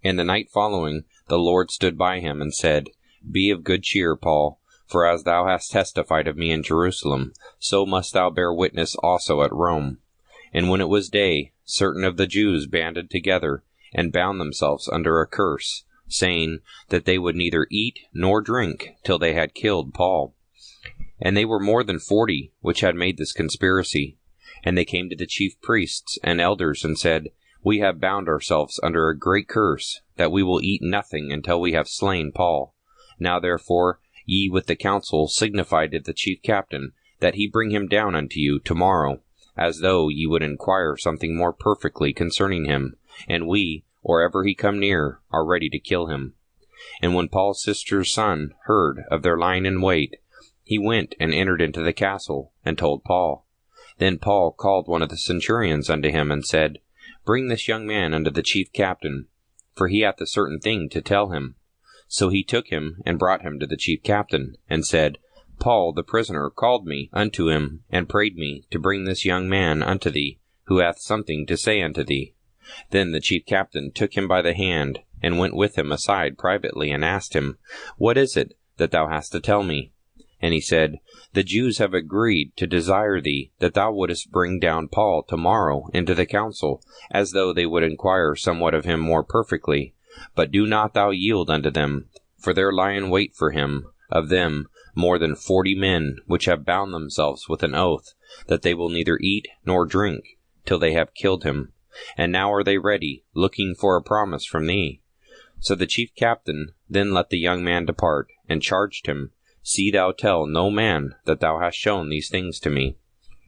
And the night following, the Lord stood by him, and said, Be of good cheer, Paul, for as thou hast testified of me in Jerusalem, so must thou bear witness also at Rome. And when it was day, certain of the Jews banded together, and bound themselves under a curse, saying that they would neither eat nor drink till they had killed Paul. And they were more than 40 which had made this conspiracy. And they came to the chief priests and elders, and said, We have bound ourselves under a great curse, that we will eat nothing until we have slain Paul. Now therefore ye with the council signify to the chief captain, that he bring him down unto you tomorrow, as though ye would inquire something more perfectly concerning him, and we, or ever he come near, are ready to kill him. And when Paul's sister's son heard of their lying in wait, he went and entered into the castle, and told Paul. Then Paul called one of the centurions unto him, and said, Bring this young man unto the chief captain, for he hath a certain thing to tell him. So he took him, and brought him to the chief captain, and said, Paul the prisoner called me unto him, and prayed me to bring this young man unto thee, who hath something to say unto thee. Then the chief captain took him by the hand, and went with him aside privately, and asked him, What is it that thou hast to tell me? And he said, The Jews have agreed to desire thee that thou wouldest bring down Paul tomorrow into the council, as though they would inquire somewhat of him more perfectly. But do not thou yield unto them, for there lie in wait for him, of them, more than 40 men, which have bound themselves with an oath, that they will neither eat nor drink, till they have killed him. And now are they ready, looking for a promise from thee. So the chief captain then let the young man depart, and charged him, See thou tell no man that thou hast shown these things to me.